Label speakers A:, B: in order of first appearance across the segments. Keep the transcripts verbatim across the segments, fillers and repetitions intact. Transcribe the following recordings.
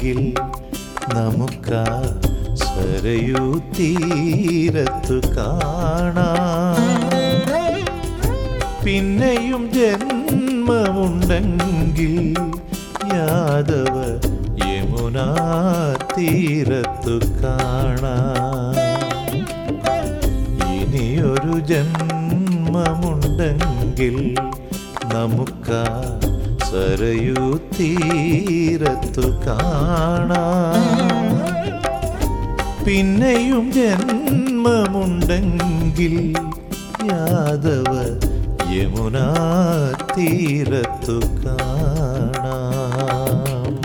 A: ജന്മമുണ്ടെങ്കിൽ നമുക്കാ സരയൂ തീരത്തു കാണാം. പിന്നെയും ജന്മമുണ്ടെങ്കിൽ യാദവ യമുനാ തീരത്തു കാണാം. ഇനിയൊരു ജന്മമുണ്ടെങ്കിൽ നമുക്കാ സരയൂ തീരത്തു കാണാം. പിന്നെയും ജന്മമുണ്ടെങ്കിൽ യാദവ യമുനാ തീരത്തു കാണാം.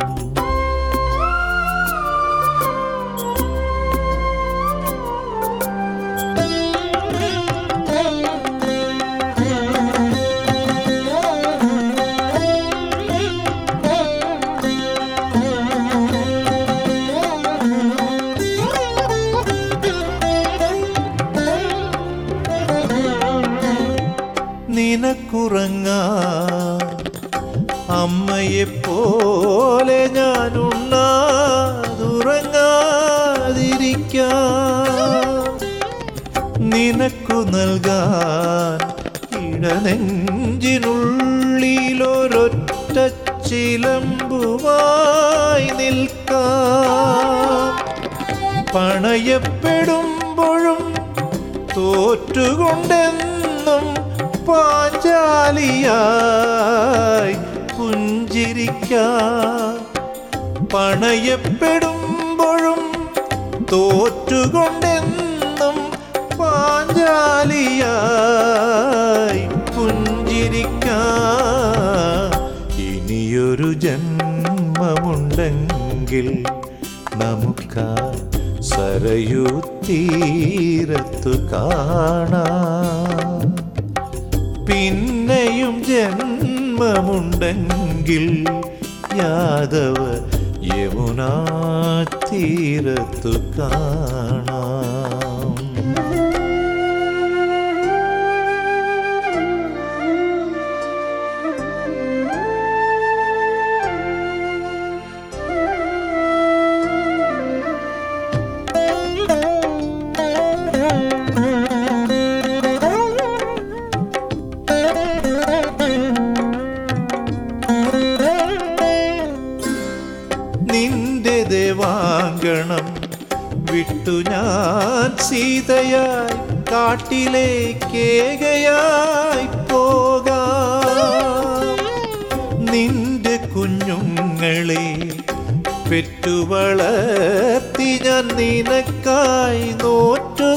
A: നിനക്കുറങ്ങാൻ അമ്മയെപ്പോലെ ഞാനുണ്ണാതുറങ്ങാതിരിക്കാം. നിനക്കു നൽകാൻ ഇടനെഞ്ചിനുള്ളിലൊരൊറ്റ ചിലമ്പുമായി നിൽക്കാം. പണയപ്പെടുമ്പോഴും തോറ്റുകൊണ്ടെന്നും പാഞ്ചാലിയായി പുഞ്ചിരിക്കാം. പണയപ്പെടുമ്പോഴും തോറ്റുകൊണ്ടെന്നും പാഞ്ചാലിയായി പുഞ്ചിരിക്കാം. ഇനിയൊരു ജന്മമുണ്ടെങ്കിൽ നമുക്കാ സരയൂ തീരത്തു കാണാം. പിന്നെയും ജന്മമുണ്ടെങ്കിൽ യാദവ യമുനാ തീരത്തു കാണാം. നിന്റെ ദേവാങ്കണം വിട്ടു ഞാൻ സീതയായി കാട്ടിലേക്കേകയായി പോകാം. നിന്റെ കുഞ്ഞുങ്ങളെ പെറ്റുവളർത്തി ഞാൻ നിനക്കായി നോറ്റു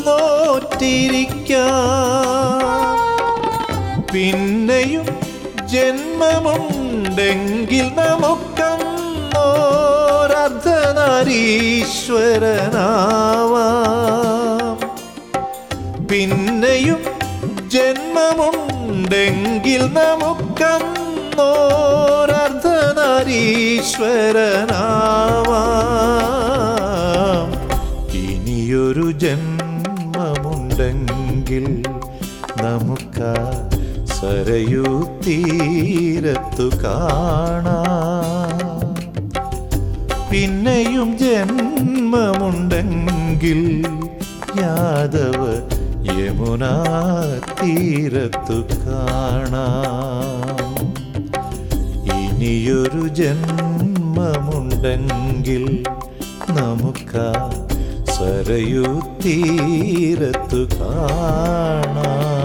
A: നോറ്റിരിക്കാം. പിന്നെയും ജന്മമുണ്ടെങ്കിൽ നമുക്കർദ്ധനാരീശ്വരനാവാം. പിന്നെയും ജന്മമുണ്ടെങ്കിൽ നമുക്കർദ്ധനാരീശ്വരനാവാം. ഇനിയൊരു ജന്മമുണ്ടെങ്കിൽ നമുക്കാ സരയൂ തീരത്തു കാണാം. പിന്നെയും ജന്മമുണ്ടെങ്കിൽ യാദവ യമുനാ തീരത്തു കാണാം. ഇനിയൊരു ജന്മമുണ്ടെങ്കിൽ നമുക്കാ സരയൂ തീരത്തു കാണാം.